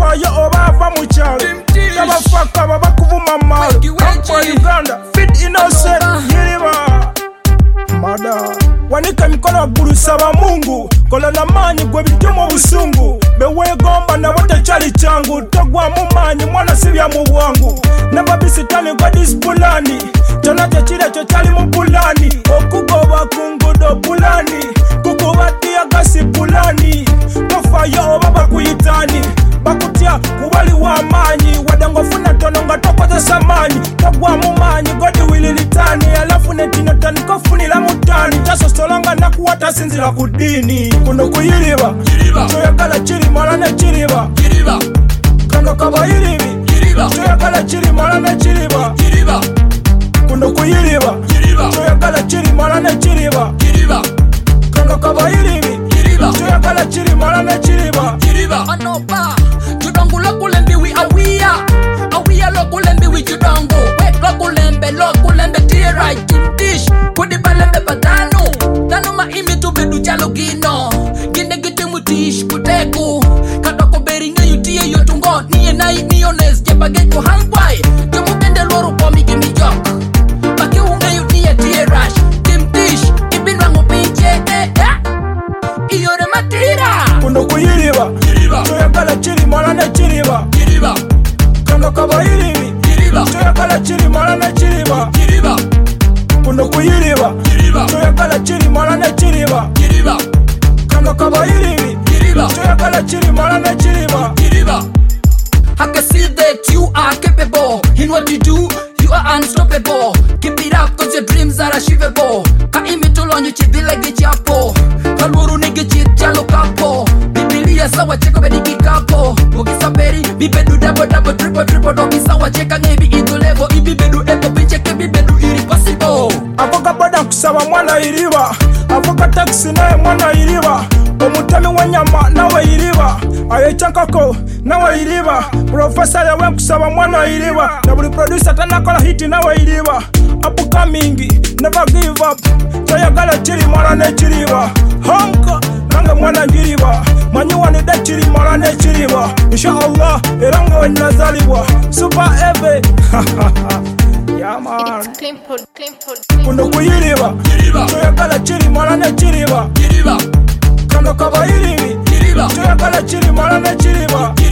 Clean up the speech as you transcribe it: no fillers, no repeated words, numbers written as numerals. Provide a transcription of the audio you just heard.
tofayo obava muchalo tabafaka babakuvuma mali Kampo Uganda Fit Innocent Yiriba Mada wanika mikono waggulu saba Mungu kola na manyi gwe bityomo busungu bewegomba na bote chali changu togwa mu manyi mwana sibya mu bwangu nababisi tali godis pulani tonate chile cho chali mu pulani okugoba kungudo pulani kukubatia gasi pulani tofayo baba kuyitani bakutya kubali wa manyi wadango funa tononga tokoza samanyi togwa mu manyi godi wililitani alafu netino tanikofuni la mutani taso solanga na kuwata sinzira kudini kuno kuyiriba toyagala chiri malane chiriba kano kaba yiribi toyagala chiri malane chiriba kuno kuyiriba toyagala chiri malane chiriba kano kaba yiribi toyagala chiri malane chiriba anopa judongo lokulembi wi awiya lokulembi wi judongo we lokulembe tira kimtish kudi balembe patano tano maimi tubedu chalo gino ginde gite mutish kuteku kadoko beringa yutie yotungo niye nai niones jebageko hangwai jomutende loro pomi gimi jok baki unga yutie tirash kimtish ibinwango pinche iyore matira kuno kuyiriba toyagala chiri malane chiriba kano kaba yiribi toyagala chiri malane chiriba kuno kuyiriba toyagala chiri malane chiriba kano kaba yiribi toyagala chiri malane chiriba I can see that you are capable in what you do. You are unstoppable. Keep it up cause your dreams are achievable. Ka imitolonyo chidile gichapo kaluru nige chitjalo kapo Bibilia sawa cheko bediki kapo Mugisa peri bibedu double triple Dogisa wa cheka ngebi into level Ibibedu epo pincheke bibedu irreversible Avoka boda kusaba mwana iriba Avoka taxi nae mwana iriba Omutami wanyama nawe iriba Ayechankako nawe iriba Professor yawe kusaba mwana iriba na buli producer tanakola hiti nawe iriba Upcoming never give up Toyagala chiri malane chiriba Honka nange mwana njiriba Manyuwa ni de chiri malane chiriba Inshallah erango wenazaliwa Super Eve Yeah man kuno kuyiriba toyagala chiri malane chiriba kano kaba yiribi toyagala chiri malane chiriba